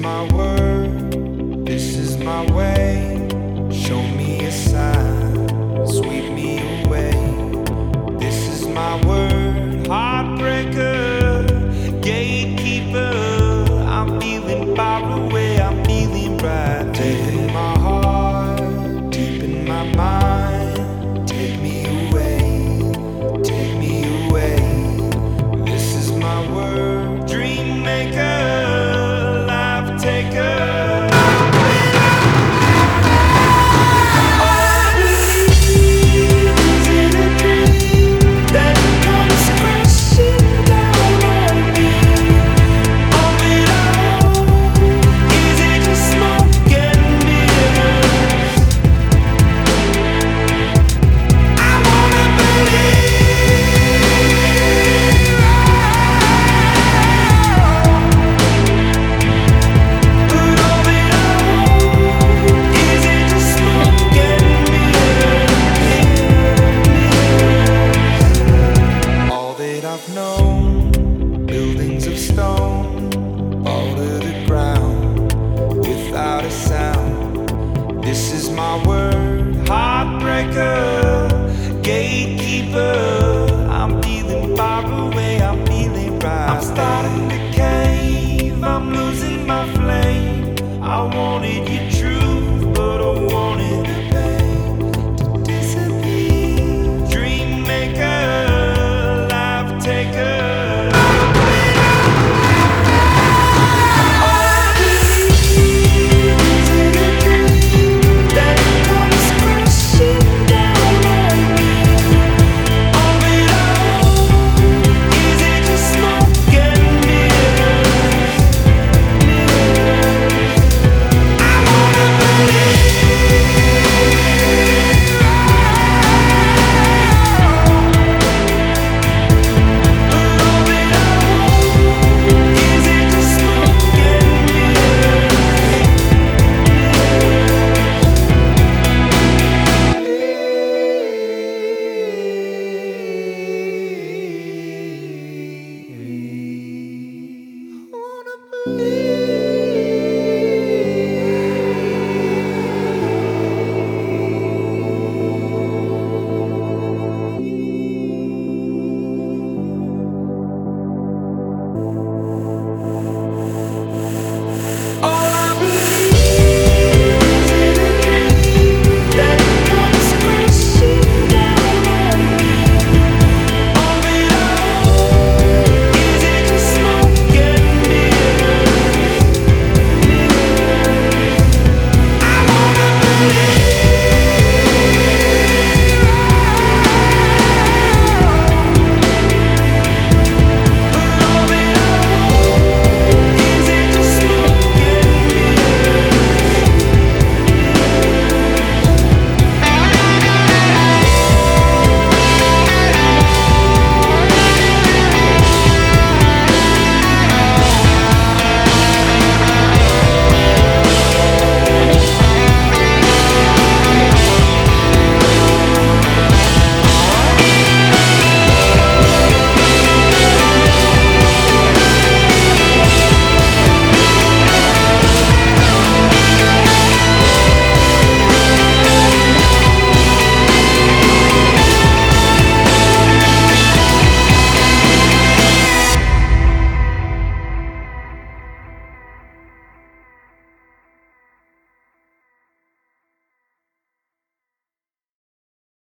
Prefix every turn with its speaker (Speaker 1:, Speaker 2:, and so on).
Speaker 1: my word, this is my way. Show me a sign, sweep me away. This is my word, heartbreaker, gatekeeper. I'm feeling far away, I'm feeling right there. In my heart, deep in my mind, take me away, take me away. This is my word, dream maker, life taker. I've known buildings of stone fall to the ground without a sound. This is my word, heartbreaker, gatekeeper. I'm feeling far away, I'm feeling right. I'm starting to cave, I'm losing my flame. I wanted you